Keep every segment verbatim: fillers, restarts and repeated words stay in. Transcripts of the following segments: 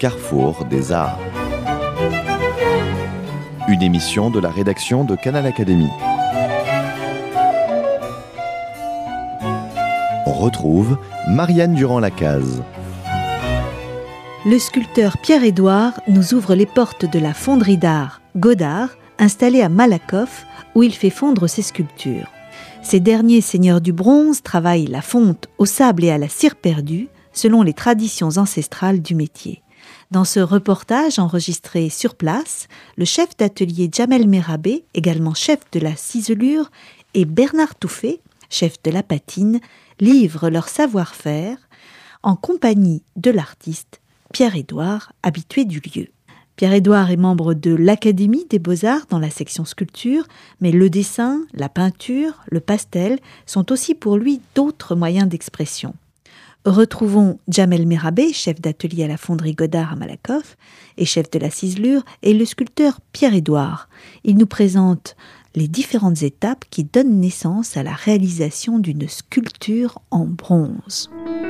carrefour des arts. Une émission de la rédaction de Canal Académie. On retrouve Marianne Durand-Lacaze. Le sculpteur Pierre-Édouard nous ouvre les portes de la fonderie d'art Godard, installée à Malakoff, où il fait fondre ses sculptures. Ces derniers seigneurs du bronze travaillent la fonte au sable et à la cire perdue, selon les traditions ancestrales du métier. Dans ce reportage enregistré sur place, le chef d'atelier Jamel Merabé, également chef de la ciselure, et Bernard Touffet, chef de la patine, livrent leur savoir-faire en compagnie de l'artiste Pierre-Édouard, habitué du lieu. Pierre-Édouard est membre de l'Académie des Beaux-Arts dans la section sculpture, mais le dessin, la peinture, le pastel sont aussi pour lui d'autres moyens d'expression. Retrouvons Jamel Merabé, chef d'atelier à la fonderie Godard à Malakoff et chef de la ciselure, et le sculpteur Pierre-Édouard. Il nous présente les différentes étapes qui donnent naissance à la réalisation d'une sculpture en bronze.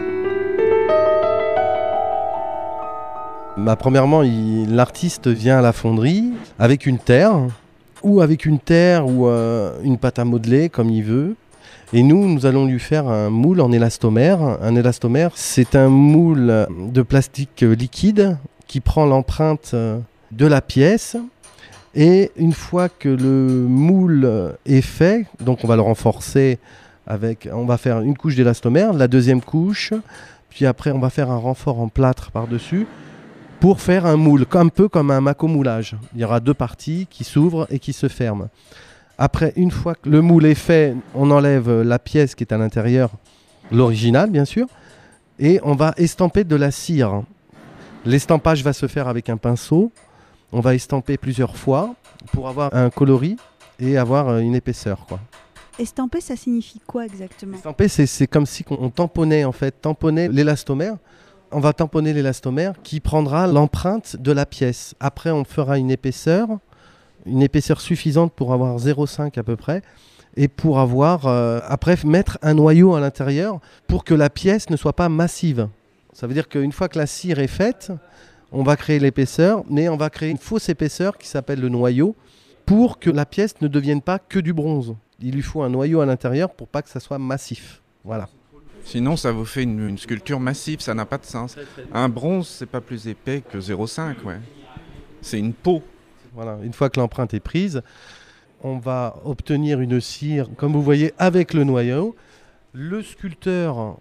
Bah, premièrement, il, l'artiste vient à la fonderie avec une terre, ou avec une terre ou euh, une pâte à modeler, comme il veut. Et nous, nous allons lui faire un moule en élastomère. Un élastomère, c'est un moule de plastique liquide qui prend l'empreinte de la pièce. Et une fois que le moule est fait, donc on va le renforcer avec, on va faire une couche d'élastomère, la deuxième couche, puis après on va faire un renfort en plâtre par-dessus pour faire un moule, un peu comme un macomoulage. Il y aura deux parties qui s'ouvrent et qui se ferment. Après, une fois que le moule est fait, on enlève la pièce qui est à l'intérieur, l'original bien sûr, et on va estamper de la cire. L'estampage va se faire avec un pinceau. On va estamper plusieurs fois pour avoir un coloris et avoir une épaisseur, quoi. Estamper, ça signifie quoi exactement ? Estamper, c'est, c'est comme si on tamponnait en fait, tamponnait l'élastomère. On va tamponner l'élastomère qui prendra l'empreinte de la pièce. Après, on fera une épaisseur. Une épaisseur suffisante pour avoir zéro virgule cinq à peu près, et pour avoir, euh, après, mettre un noyau à l'intérieur pour que la pièce ne soit pas massive. Ça veut dire qu'une fois que la cire est faite, on va créer l'épaisseur, mais on va créer une fausse épaisseur qui s'appelle le noyau, pour que la pièce ne devienne pas que du bronze. Il lui faut un noyau à l'intérieur pour pas que ça soit massif. Voilà. Sinon, ça vous fait une, une sculpture massive, ça n'a pas de sens. Un bronze, c'est pas plus épais que zéro virgule cinq, ouais. C'est une peau. Voilà, une fois que l'empreinte est prise, on va obtenir une cire, comme vous voyez, avec le noyau. Le sculpteur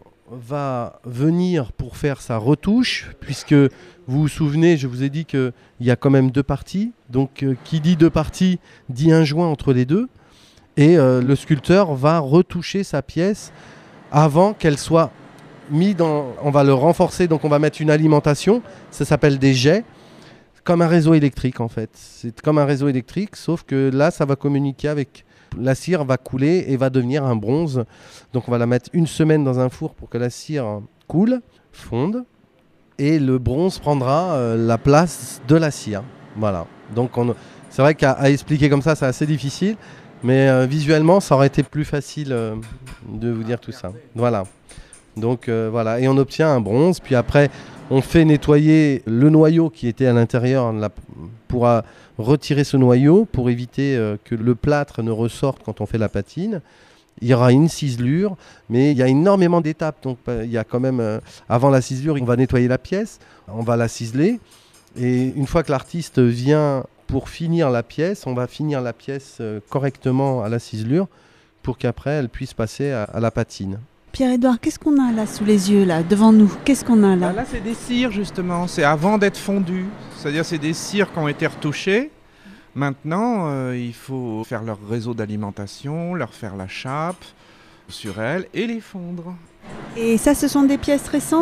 va venir pour faire sa retouche, puisque vous vous souvenez, je vous ai dit qu'il y a quand même deux parties. Donc, euh, qui dit deux parties, dit un joint entre les deux. Et euh, le sculpteur va retoucher sa pièce avant qu'elle soit mise dans... On va le renforcer, donc on va mettre une alimentation, ça s'appelle des jets. Comme un réseau électrique en fait. C'est comme un réseau électrique, sauf que là, ça va communiquer avec... La cire va couler et va devenir un bronze. Donc on va la mettre une semaine dans un four pour que la cire coule, fonde. Et le bronze prendra euh, la place de la cire. Voilà. Donc on... c'est vrai qu'à à expliquer comme ça, c'est assez difficile. Mais euh, visuellement, ça aurait été plus facile euh, de vous dire tout ça. Voilà. Donc euh, voilà. Et on obtient un bronze. Puis après... On fait nettoyer le noyau qui était à l'intérieur. On pourra retirer ce noyau pour éviter euh, que le plâtre ne ressorte quand on fait la patine. Il y aura une ciselure, mais il y a énormément d'étapes. Donc il y a quand même, euh, avant la ciselure, on va nettoyer la pièce, on va la ciseler. Et une fois que l'artiste vient pour finir la pièce, on va finir la pièce euh, correctement à la ciselure pour qu'après elle puisse passer à, à la patine. Pierre-Édouard, qu'est-ce qu'on a là sous les yeux, là, devant nous ? Qu'est-ce qu'on a là ? Là, là, c'est des cires, justement. C'est avant d'être fondu. C'est-à-dire, c'est des cires qui ont été retouchées. Maintenant, euh, il faut faire leur réseau d'alimentation, leur faire la chape sur elles et les fondre. Et ça, ce sont des pièces récentes ?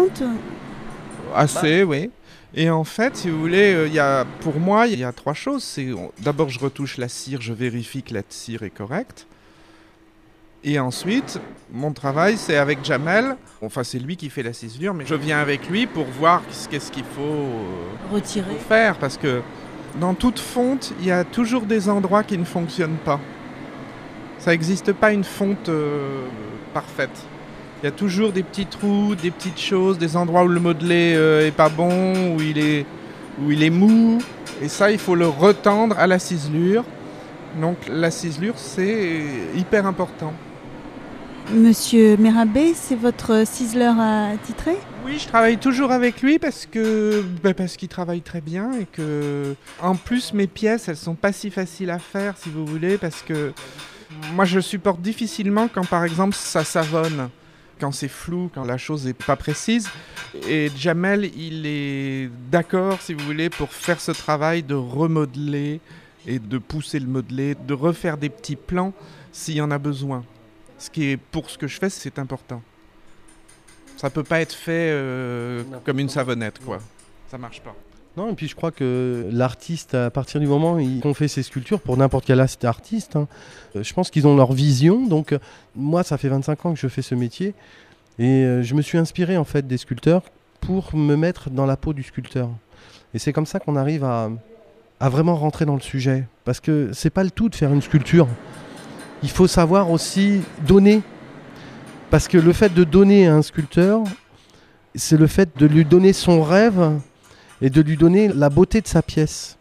Assez, bah. Oui. Et en fait, si vous voulez, euh, y a, pour moi, il y a trois choses. C'est, d'abord, je retouche la cire, je vérifie que la cire est correcte. Et ensuite, mon travail, c'est avec Jamel. Enfin, c'est lui qui fait la ciselure, mais je viens avec lui pour voir qu'est-ce qu'il faut euh, retirer, faire. Parce que dans toute fonte, il y a toujours des endroits qui ne fonctionnent pas. Ça n'existe pas une fonte euh, parfaite. Il y a toujours des petits trous, des petites choses, des endroits où le modelé euh, est pas bon, où il est où il est mou, et ça, il faut le retendre à la ciselure. Donc la ciselure, c'est hyper important. Monsieur Mérabé, c'est votre ciseleur attitré ? Oui, je travaille toujours avec lui parce que bah parce qu'il travaille très bien et que en plus mes pièces, elles sont pas si faciles à faire si vous voulez, parce que moi je supporte difficilement quand par exemple ça savonne, quand c'est flou, quand la chose est pas précise. Et Jamel, il est d'accord si vous voulez pour faire ce travail de remodeler et de pousser le modelé, de refaire des petits plans s'il y en a besoin. Ce qui est, pour ce que je fais, c'est important. Ça peut pas être fait euh, comme une savonnette, quoi. Ça marche pas. Non, et puis je crois que l'artiste, à partir du moment où ils ont fait ces sculptures, pour n'importe quel artiste, hein, je pense qu'ils ont leur vision. Donc moi, ça fait vingt-cinq ans que je fais ce métier, et euh, je me suis inspiré en fait des sculpteurs pour me mettre dans la peau du sculpteur. Et c'est comme ça qu'on arrive à, à vraiment rentrer dans le sujet. Parce que c'est pas le tout de faire une sculpture. Il faut savoir aussi donner. Parce que le fait de donner à un sculpteur, c'est le fait de lui donner son rêve et de lui donner la beauté de sa pièce.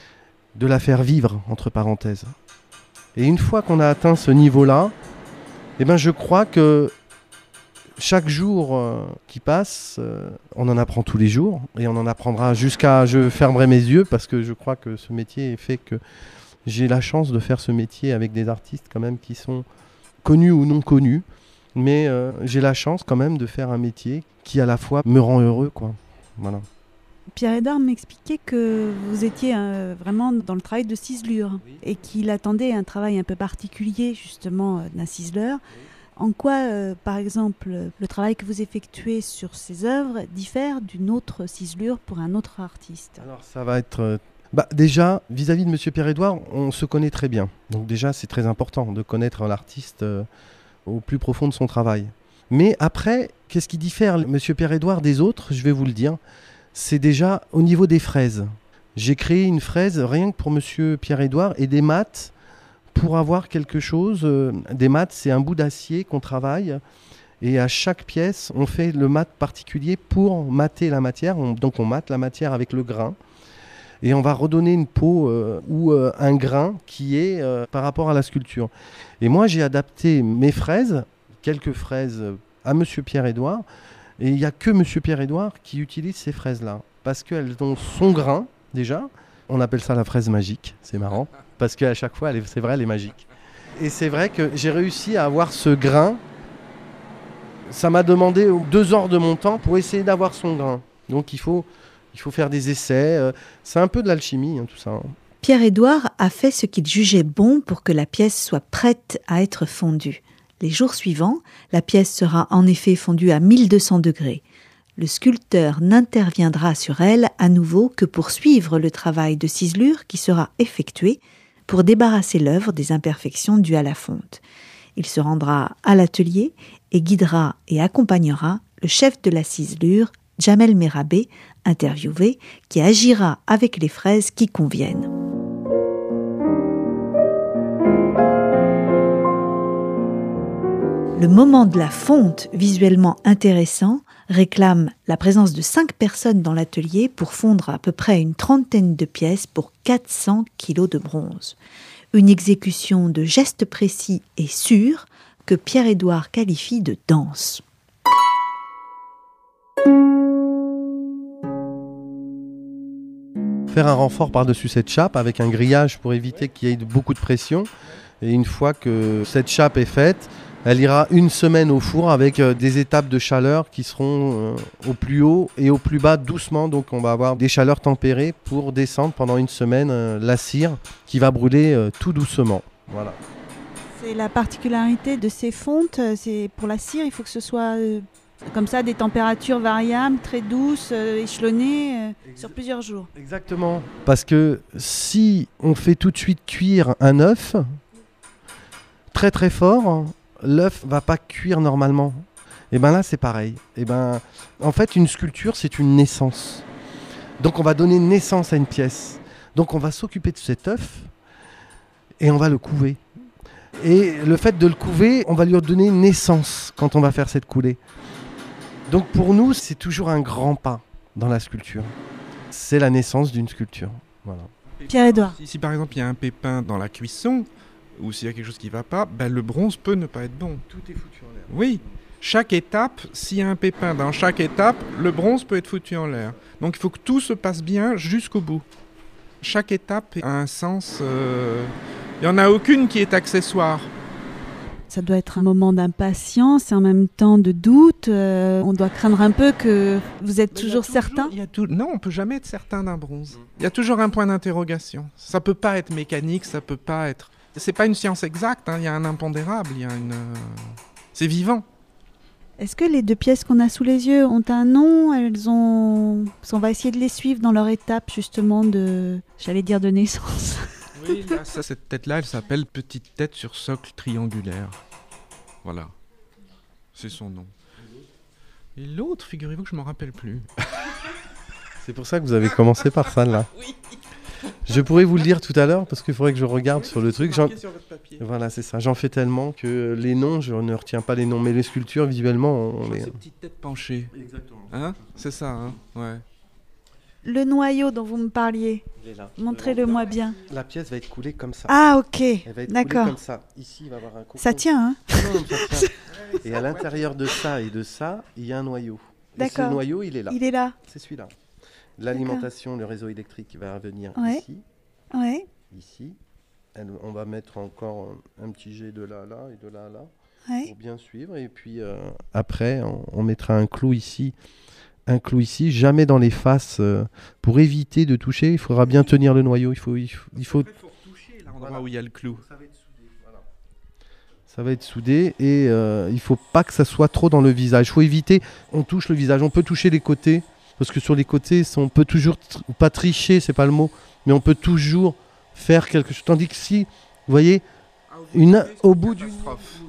De la faire vivre, entre parenthèses. Et une fois qu'on a atteint ce niveau-là, eh ben je crois que chaque jour euh, qui passe, euh, on en apprend tous les jours. Et on en apprendra jusqu'à... Je fermerai mes yeux parce que je crois que ce métier fait que j'ai la chance de faire ce métier avec des artistes quand même qui sont connus ou non connus. Mais euh, j'ai la chance quand même de faire un métier qui à la fois me rend heureux, quoi. Voilà. Pierre-Édouard m'expliquait que vous étiez euh, vraiment dans le travail de ciselure, oui, et qu'il attendait un travail un peu particulier justement euh, d'un ciseleur. Oui. En quoi, euh, par exemple, le travail que vous effectuez sur ces œuvres diffère d'une autre ciselure pour un autre artiste ? Alors ça va être... Euh, bah, déjà, vis-à-vis de Monsieur Pierre-Édouard, on se connaît très bien. Donc déjà, c'est très important de connaître l'artiste euh, au plus profond de son travail. Mais après, qu'est-ce qui diffère Monsieur Pierre-Édouard des autres ? Je vais vous le dire. C'est déjà au niveau des fraises. J'ai créé une fraise rien que pour Monsieur Pierre-Édouard et des maths pour avoir quelque chose. Euh, des maths, c'est un bout d'acier qu'on travaille. Et à chaque pièce, on fait le mat particulier pour mater la matière. On, donc on mate la matière avec le grain. Et on va redonner une peau euh, ou euh, un grain qui est euh, par rapport à la sculpture. Et moi, j'ai adapté mes fraises, quelques fraises, à Monsieur Pierre-Édouard. Et il n'y a que Monsieur Pierre-Édouard qui utilise ces fraises-là. Parce qu'elles ont son grain, déjà. On appelle ça la fraise magique. C'est marrant. Parce qu'à chaque fois, elle est, c'est vrai, elle est magique. Et c'est vrai que j'ai réussi à avoir ce grain. Ça m'a demandé deux heures de mon temps pour essayer d'avoir son grain. Donc il faut... Il faut faire des essais. C'est un peu de l'alchimie, hein, tout ça. Pierre-Édouard a fait ce qu'il jugeait bon pour que la pièce soit prête à être fondue. Les jours suivants, la pièce sera en effet fondue à mille deux cents degrés. Le sculpteur n'interviendra sur elle à nouveau que pour suivre le travail de ciselure qui sera effectué pour débarrasser l'œuvre des imperfections dues à la fonte. Il se rendra à l'atelier et guidera et accompagnera le chef de la ciselure, Jamel Mérabé, interviewé, qui agira avec les fraises qui conviennent. Le moment de la fonte, visuellement intéressant, réclame la présence de cinq personnes dans l'atelier pour fondre à peu près une trentaine de pièces pour quatre cents kilos de bronze. Une exécution de gestes précis et sûrs que Pierre-Édouard qualifie de danse. Faire un renfort par-dessus cette chape avec un grillage pour éviter qu'il y ait beaucoup de pression. Et une fois que cette chape est faite, elle ira une semaine au four avec des étapes de chaleur qui seront au plus haut et au plus bas doucement. Donc on va avoir des chaleurs tempérées pour descendre pendant une semaine la cire qui va brûler tout doucement. Voilà. C'est la particularité de ces fontes. C'est pour la cire, il faut que ce soit comme ça, des températures variables, très douces, euh, échelonnées, euh, Ex- sur plusieurs jours. Exactement. Parce que si on fait tout de suite cuire un œuf, très très fort, l'œuf va pas cuire normalement. Et bien là, c'est pareil. Et ben, en fait, une sculpture, c'est une naissance. Donc on va donner naissance à une pièce. Donc on va s'occuper de cet œuf et on va le couver. Et le fait de le couver, on va lui donner naissance quand on va faire cette coulée. Donc pour nous, c'est toujours un grand pas dans la sculpture. c'est la naissance d'une sculpture. Voilà. Pierre-Édouard. Si, si par exemple il y a un pépin dans la cuisson, ou s'il y a quelque chose qui ne va pas, ben, le bronze peut ne pas être bon. Tout est foutu en l'air. Oui, chaque étape, s'il y a un pépin dans chaque étape, le bronze peut être foutu en l'air. Donc il faut que tout se passe bien jusqu'au bout. Chaque étape a un sens... Euh... Il n'y en a aucune qui est accessoire. Ça doit être un moment d'impatience et en même temps de doute. Euh, on doit craindre un peu que vous êtes toujours, toujours certain. Il y a tout... Non, on ne peut jamais être certain d'un bronze. Il y a toujours un point d'interrogation. Ça ne peut pas être mécanique, ça ne peut pas être... C'est pas une science exacte, hein. Il y a un impondérable, il y a une... C'est vivant. Est-ce que les deux pièces qu'on a sous les yeux ont un nom ? Elles ont... On va essayer de les suivre dans leur étape justement de... J'allais dire de naissance. Oui, là, ça, cette tête-là, elle s'appelle Petite tête sur socle triangulaire. Voilà. C'est son nom. Et l'autre, figurez-vous que je m'en rappelle plus. C'est pour ça que vous avez commencé par ça, là. Oui. Je pourrais vous le dire tout à l'heure, parce qu'il faudrait que je regarde sur le truc. J'en... Sur votre papier. Voilà, c'est ça. J'en fais tellement que les noms, je ne retiens pas les noms. Mais les sculptures, visuellement, on les... C'est Petite tête penchée. Exactement. Hein ? C'est ça, hein ? Ouais. Le noyau dont vous me parliez, il est là. Montrez-le-moi bien. La pièce va être coulée comme ça. Ah, ok. Elle va être D'accord. coulée comme ça. Ici, il va y avoir un cocon. Ça tient, hein ? Non, ça tient. Et à l'intérieur de ça et de ça, il y a un noyau. Et D'accord. ce noyau, il est là. Il est là. C'est celui-là. L'alimentation, le réseau électrique va venir Ouais. ici. Ouais. Ici. Elle- on va mettre encore un, un petit jet de là à là et de là à là Ouais. pour bien suivre. Et puis euh, après, on, on mettra un clou ici. Un clou ici, jamais dans les faces. euh, pour éviter de toucher, il faudra bien tenir le noyau. Il faut, il faut, il faut- Après, il faut retoucher l'endroit Voilà. où il y a le clou. Ça va être soudé, voilà. Ça va être soudé et euh, il faut pas que ça soit trop dans le visage. Il faut éviter, on touche le visage, on peut toucher les côtés, parce que sur les côtés, on peut toujours, tr- pas tricher, c'est pas le mot, mais on peut toujours faire quelque chose. Tandis que si, vous voyez, une, au bout du... Catastrophe.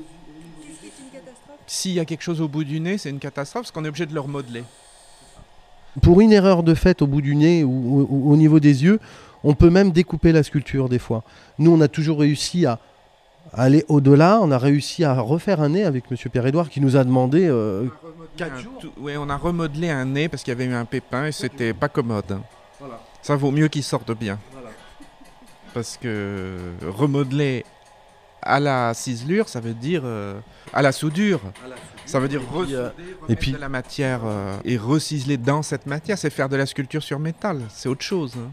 S'il y a quelque chose au bout du nez, c'est une catastrophe parce qu'on est obligé de le remodeler. Pour une erreur de fait au bout du nez ou, ou- ou au niveau des yeux, on peut même découper la sculpture des fois. Nous, on a toujours réussi à aller au-delà. On a réussi à refaire un nez avec Monsieur Pierre-Édouard qui nous a demandé euh, quatre Un jours. tout- ouais, on a remodelé un nez parce qu'il y avait eu un pépin et c'était pas commode. hein. Voilà. Ça vaut mieux qu'il sorte bien. Voilà. Parce que remodeler à la ciselure, ça veut dire euh, à la soudure. Ça veut dire puis, euh, ressouder, et remettre puis- de la matière euh, et reciseler dans cette matière. C'est faire de la sculpture sur métal. C'est autre chose. hein.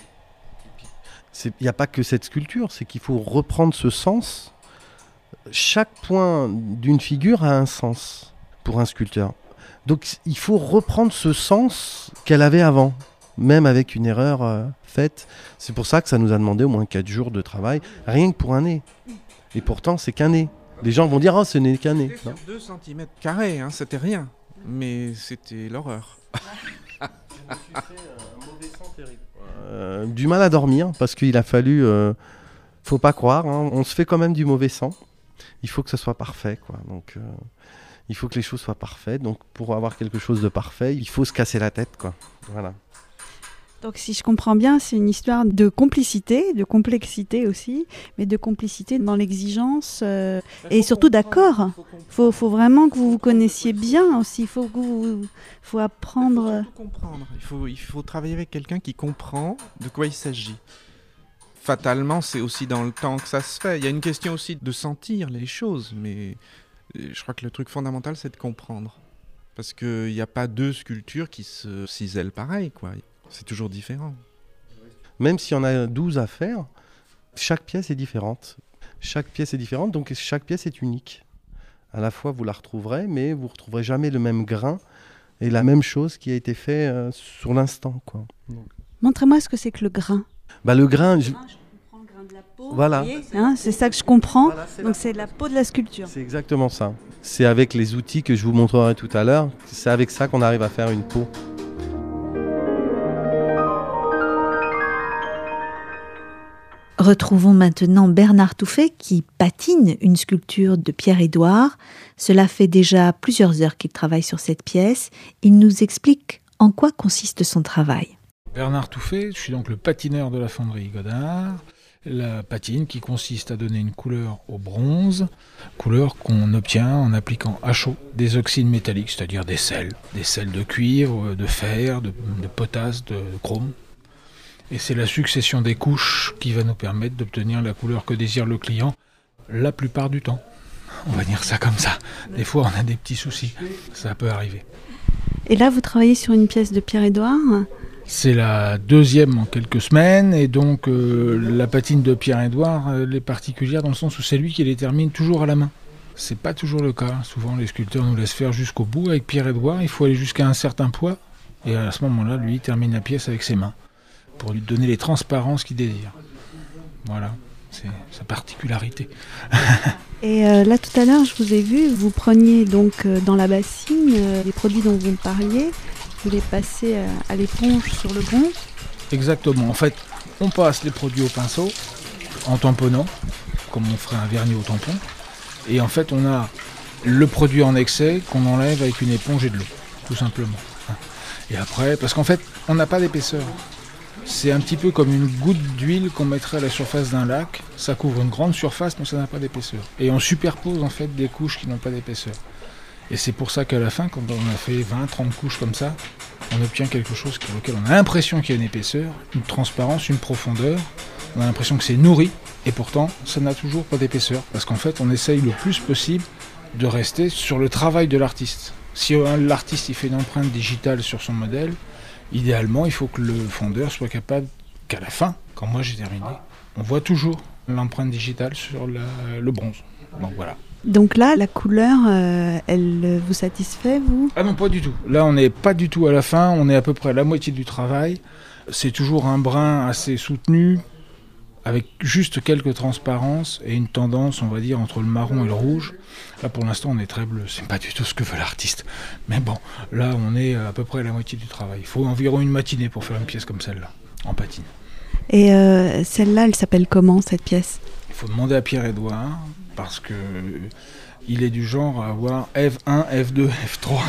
Il n'y a pas que cette sculpture, c'est qu'il faut reprendre ce sens. Chaque point d'une figure a un sens pour un sculpteur. Donc il faut reprendre ce sens qu'elle avait avant, même avec une erreur euh, faite. C'est pour ça que ça nous a demandé au moins quatre jours de travail, rien que pour un nez. Et pourtant, c'est qu'un nez. Les gens vont dire, oh, ce n'est qu'un nez. C'était Non. sur deux centimètres carrés, hein, c'était rien. Mais c'était l'horreur. Euh, du mal à dormir parce qu'il a fallu, euh, faut pas croire, hein, on se fait quand même du mauvais sang. Il faut que ce soit parfait, quoi. Donc, euh, il faut que les choses soient parfaites. Donc, pour avoir quelque chose de parfait, il faut se casser la tête, quoi. Voilà. Donc si je comprends bien, c'est une histoire de complicité, de complexité aussi, mais de complicité dans l'exigence euh, et surtout d'accord. Il faut, faut vraiment que vous vous connaissiez bien aussi. Il faut, que vous, faut apprendre. Il faut surtout comprendre. Il faut, il faut travailler avec quelqu'un qui comprend de quoi il s'agit. Fatalement, c'est aussi dans le temps que ça se fait. Il y a une question aussi de sentir les choses, mais je crois que le truc fondamental, c'est de comprendre. Parce qu'il n'y a pas deux sculptures qui se cisèlent pareil, quoi. C'est toujours différent. Même s'il y en a douze à faire, chaque pièce est différente. Chaque pièce est différente, donc chaque pièce est unique. À la fois, vous la retrouverez, mais vous ne retrouverez jamais le même grain et la même chose qui a été fait euh, sur l'instant, quoi. Donc, Montrez-moi ce que c'est que le grain. bah, le grain, je- Je comprends le grain de la peau. Voilà. vous voyez, hein, c'est ça que je comprends. Voilà, c'est Donc la- c'est la peau de la sculpture. c'est exactement ça. C'est avec les outils que je vous montrerai tout à l'heure, c'est avec ça qu'on arrive à faire une peau. Retrouvons maintenant Bernard Touffet qui patine une sculpture de Pierre-Édouard. Cela fait déjà plusieurs heures qu'il travaille sur cette pièce. Il nous explique en quoi consiste son travail. Bernard Touffet, je suis donc le patineur de la fonderie Godard. la patine qui consiste à donner une couleur au bronze, couleur qu'on obtient en appliquant à chaud des oxydes métalliques, c'est-à-dire des sels, des sels de cuivre, de fer, de, de potasse, de chrome. Et c'est la succession des couches qui va nous permettre d'obtenir la couleur que désire le client la plupart du temps. On va dire ça comme ça. Des fois, on a des petits soucis. Ça peut arriver. Et là, vous travaillez sur une pièce de Pierre-Édouard ? C'est la deuxième en quelques semaines. Et donc, euh, la patine de Pierre-Édouard, elle est particulière dans le sens où c'est lui qui les termine toujours à la main. C'est pas toujours le cas. Souvent, les sculpteurs nous laissent faire jusqu'au bout. Avec Pierre-Édouard, il faut aller jusqu'à un certain poids. Et à ce moment-là, lui, il termine la pièce avec ses mains pour lui donner les transparences qu'il désire. Voilà, c'est sa particularité. Et euh, là, tout à l'heure, je vous ai vu, vous preniez donc euh, dans la bassine euh, les produits dont vous me parliez, vous les passez euh, à l'éponge sur le bronze. Exactement. En fait, on passe les produits au pinceau en tamponnant, comme on ferait un vernis au tampon. Et en fait, on a le produit en excès qu'on enlève avec une éponge et de l'eau, tout simplement. Et après, parce qu'en fait, on n'a pas d'épaisseur. C'est un petit peu comme une goutte d'huile qu'on mettrait à la surface d'un lac. Ça couvre une grande surface, mais ça n'a pas d'épaisseur. Et on superpose en fait des couches qui n'ont pas d'épaisseur. Et c'est pour ça qu'à la fin, quand on a fait vingt trente couches comme ça, on obtient quelque chose auquel on a l'impression qu'il y a une épaisseur, une transparence, une profondeur. On a l'impression que c'est nourri, et pourtant, ça n'a toujours pas d'épaisseur. Parce qu'en fait, on essaye le plus possible de rester sur le travail de l'artiste. Si l'artiste il fait une empreinte digitale sur son modèle, idéalement, il faut que le fondeur soit capable qu'à la fin, quand moi j'ai terminé, on voit toujours l'empreinte digitale sur la, le bronze. Donc voilà. Donc là, la couleur, euh, elle vous satisfait, vous ? Ah non, pas du tout. Là, on n'est pas du tout à la fin, on est à peu près à la moitié du travail. C'est toujours un brun assez soutenu, avec juste quelques transparences et une tendance, on va dire, entre le marron et le rouge. Là, pour l'instant, on est très bleu. C'est pas du tout ce que veut l'artiste. Mais bon, là, on est à peu près à la moitié du travail. Il faut environ une matinée pour faire une pièce comme celle-là, en patine. Et euh, celle-là, elle s'appelle comment, cette pièce ? Il faut demander à Pierre-Édouard, parce que il est du genre à avoir F un, F deux, F trois.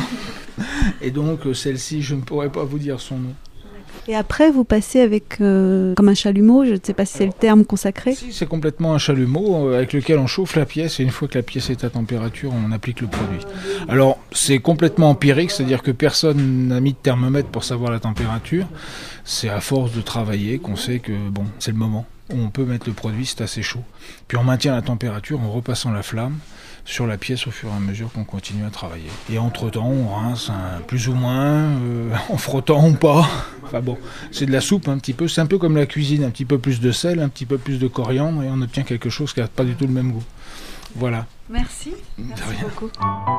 Et donc, celle-ci, je ne pourrais pas vous dire son nom. Et après, vous passez avec euh, comme un chalumeau, je ne sais pas si c'est le terme consacré. Si, c'est complètement un chalumeau euh, avec lequel on chauffe la pièce et une fois que la pièce est à température, on applique le produit. Alors, c'est complètement empirique, c'est-à-dire que personne n'a mis de thermomètre pour savoir la température. C'est à force de travailler qu'on sait que bon, c'est le moment où on peut mettre le produit, c'est assez chaud. Puis on maintient la température en repassant la flamme sur la pièce au fur et à mesure qu'on continue à travailler. Et entre-temps, on rince hein, plus ou moins, euh, en frottant ou pas. Enfin bon, c'est de la soupe un petit peu, c'est un peu comme la cuisine, un petit peu plus de sel, un petit peu plus de coriandre, et on obtient quelque chose qui n'a pas du tout le même goût. Voilà. Merci. Merci De rien. beaucoup.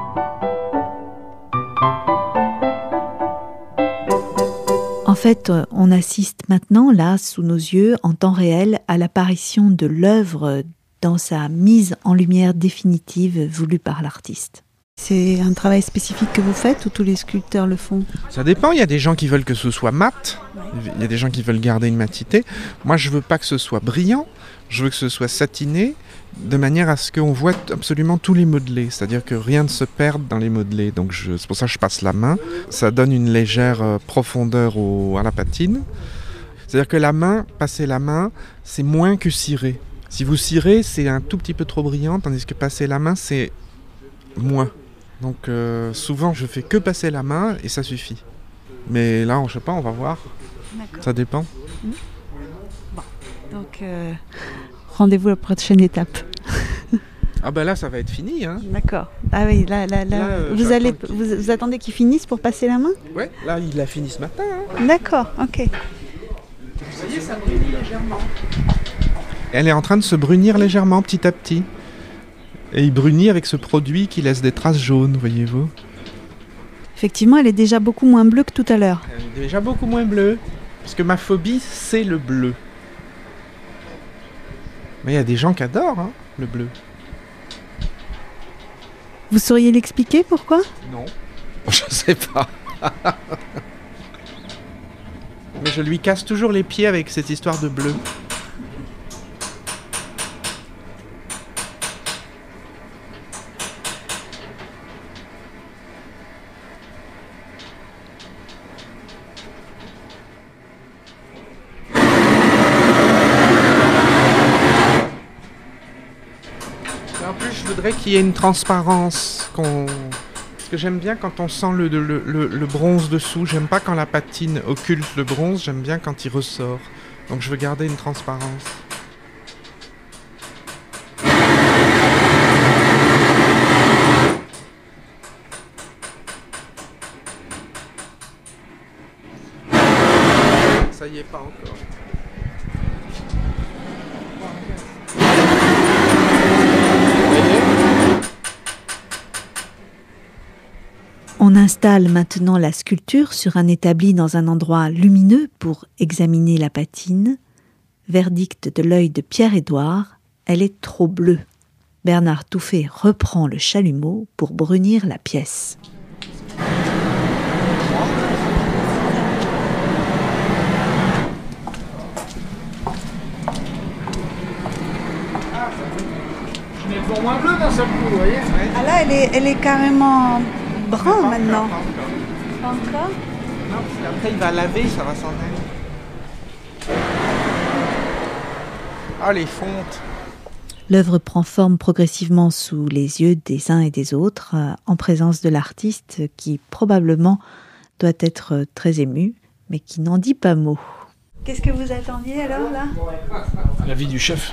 En fait, on assiste maintenant, là, sous nos yeux, en temps réel, à l'apparition de l'œuvre dans sa mise en lumière définitive voulue par l'artiste. C'est un travail spécifique que vous faites ou tous les sculpteurs le font ? Ça dépend, il y a des gens qui veulent que ce soit mat, il y a des gens qui veulent garder une matité. Moi, je veux pas que ce soit brillant, je veux que ce soit satiné, de manière à ce qu'on voit absolument tous les modelés, c'est-à-dire que rien ne se perde dans les modelés. Donc je, c'est pour ça que je passe la main, ça donne une légère euh, profondeur au, à la patine. C'est-à-dire que la main, passer la main, c'est moins que cirer. Si vous cirez, c'est un tout petit peu trop brillant, tandis que passer la main, c'est moins. Donc euh, souvent, je fais que passer la main et ça suffit. Mais là, on, je sais pas, on va voir. D'accord. Ça dépend. Mmh. Bon, donc euh, rendez-vous à la prochaine étape. Ah ben là, ça va être fini, hein. D'accord. Ah oui, là, là, là, Là, euh, vous, j'attends allez, qu'il- vous, vous attendez qu'il finisse pour passer la main ? Ouais, là, il a fini ce matin. Hein. D'accord, ok. Vous voyez, ça brunit légèrement. Elle est en train de se brunir légèrement, petit à petit. Et il brunit avec ce produit qui laisse des traces jaunes, voyez-vous. Effectivement, elle est déjà beaucoup moins bleue que tout à l'heure. Elle est déjà beaucoup moins bleue. Parce que ma phobie, c'est le bleu. Mais il y a des gens qui adorent hein, le bleu. Vous sauriez l'expliquer pourquoi ? Non. Je sais pas. Mais je lui casse toujours les pieds avec cette histoire de bleu. voudrais qu'il y ait une transparence, qu'on... parce que j'aime bien quand on sent le, le, le, le bronze dessous, j'aime pas quand la patine occulte le bronze, j'aime bien quand il ressort. Donc je veux garder une transparence. Ça y est pas encore. On installe maintenant la sculpture sur un établi dans un endroit lumineux pour examiner la patine. Verdict de l'œil de Pierre-Édouard, elle est trop bleue. Bernard Touffet reprend le chalumeau pour brunir la pièce. Je mets pour moins bleu d'un seul coup, vous voyez. Ah là, elle est, elle est carrément brun maintenant. Pas encore. Pas encore? Non, parce qu'après il va laver, ça va s'en aller. Ah, les fontes. L'œuvre prend forme progressivement sous les yeux des uns et des autres, euh, en présence de l'artiste qui probablement doit être très ému, mais qui n'en dit pas mot. Qu'est-ce que vous attendiez alors là? La vie du chef.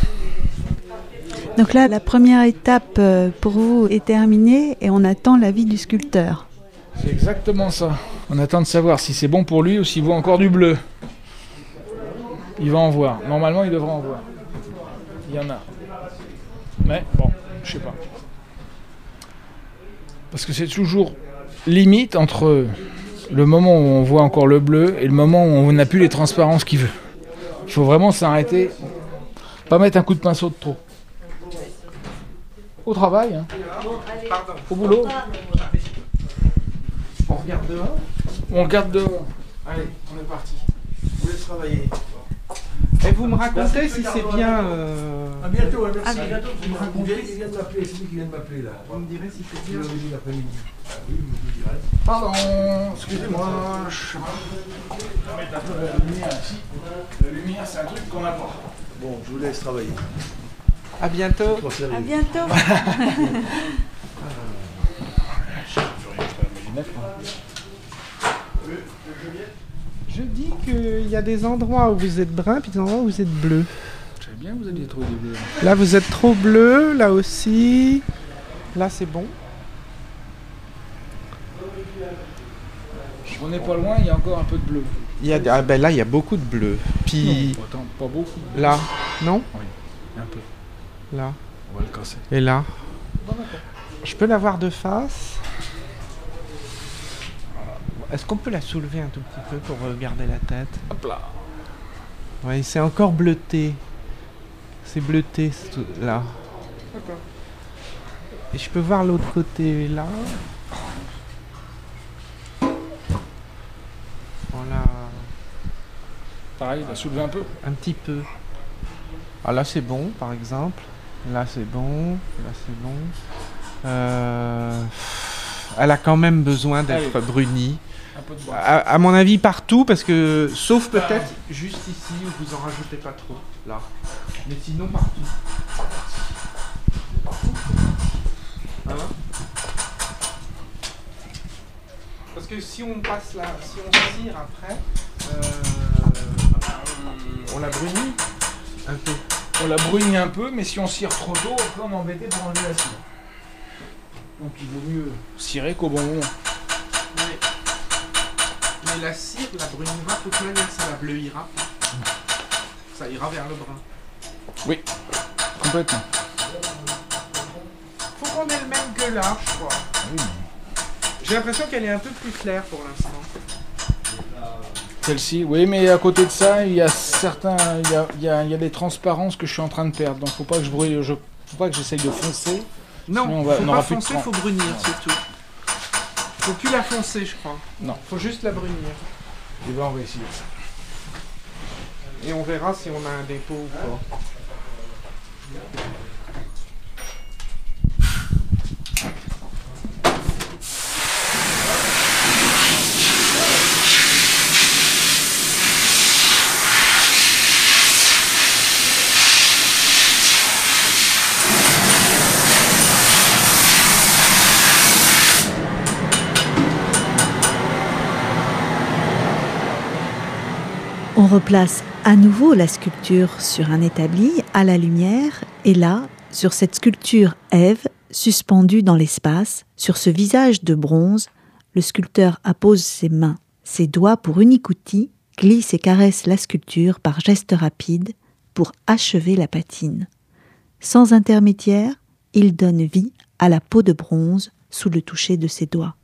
Donc là, la première étape euh, pour vous est terminée et on attend l'avis du sculpteur. C'est exactement ça. On attend de savoir si c'est bon pour lui ou s'il voit encore du bleu. Il va en voir. Normalement, il devrait en voir. Il y en a. Mais bon, je sais pas. Parce que c'est toujours limite entre le moment où on voit encore le bleu et le moment où on n'a plus les transparences qu'il veut. Il faut vraiment s'arrêter. Pas mettre un coup de pinceau de trop. Au travail, hein. Au boulot. On regarde dehors. On regarde dehors. Allez, on est parti. Vous laisse travailler. Et vous me racontez si c'est bien... Euh... À bientôt, hein, merci. À À bientôt. Vous me racontez, il vient de m'appeler, c'est lui qui vient de m'appeler là. Vous me direz si c'est bien. Il avait dit l'après-midi. Ah oui, vous me direz. Pardon, excusez-moi. Je sais pas. On va mettre un peu la lumière ici. La lumière, c'est un truc qu'on n'a pas. Bon, je vous laisse travailler. À bientôt. Trop sérieux. À bientôt. Je dis qu'il y a des endroits où vous êtes brun puis des endroits où vous êtes bleu. Je savais bien que vous alliez trouver des bleus. Là vous êtes trop bleu, là aussi. Là c'est bon. On n'est pas loin, il y a encore un peu de bleu. Il y a, ah ben là il y a beaucoup de bleu. Puis Non, attends, pas beaucoup. là, non? Un peu. Là. On va le casser. Et là. Je peux la voir de face? Est-ce qu'on peut la soulever un tout petit peu pour regarder la tête? Hop là. Oui, c'est encore bleuté. C'est bleuté ce- là. D'accord. Et je peux voir l'autre côté là. Voilà. Pareil, il va soulever un peu. Un petit peu. Ah là c'est bon par exemple. Là c'est bon. Là c'est bon. Euh, Elle a quand même besoin d'être Allez. brunie. Un peu de bois. À, à mon avis partout parce que sauf peut-être juste ici où vous en rajoutez pas trop. Là. Mais sinon partout. Hein? Parce que si on passe là, si on tire après, euh, on la brunit un peu. On la brunit un peu, mais si on cire trop tôt, après on est embêté pour enlever la cire. Donc il vaut mieux cirer qu'au bon moment. Mais, mais la cire la brunira, de toute manière ça la bleuira. Ça ira vers le brun. Oui, complètement. Faut qu'on ait le même que là, je crois. Oui, J'ai l'impression qu'elle est un peu plus claire pour l'instant. celle-ci, oui, mais à côté de ça, il y a certains, il y a, il y a- il y a des transparences que je suis en train de perdre. Donc faut pas que je brûle, je, faut pas que j'essaye de foncer. Non, Sinon, on va- faut on pas aura plus de foncer, cran. faut brunir, c'est tout. Faut plus la foncer, je crois. Non. Faut juste la brunir. Et ben on va essayer. Et on verra si on a un dépôt ou pas. On replace à nouveau la sculpture sur un établi à la lumière et là, sur cette sculpture Ève, suspendue dans l'espace, sur ce visage de bronze, le sculpteur appose ses mains. Ses doigts pour unique outil glissent et caressent la sculpture par gestes rapides pour achever la patine. Sans intermédiaire, il donne vie à la peau de bronze sous le toucher de ses doigts.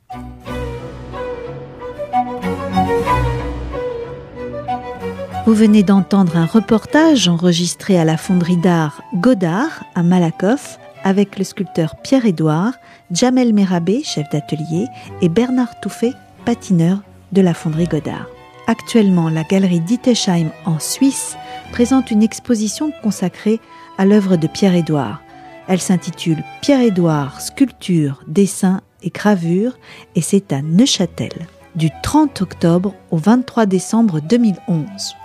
Vous venez d'entendre un reportage enregistré à la fonderie d'art Godard à Malakoff avec le sculpteur Pierre-Édouard, Jamel Merabé, chef d'atelier, et Bernard Touffet, patineur de la fonderie Godard. Actuellement, la galerie d'Ittesheim en Suisse présente une exposition consacrée à l'œuvre de Pierre-Édouard. Elle s'intitule Pierre-Édouard, sculpture, dessin et gravure et c'est à Neuchâtel, du trente octobre au vingt-trois décembre deux mille onze.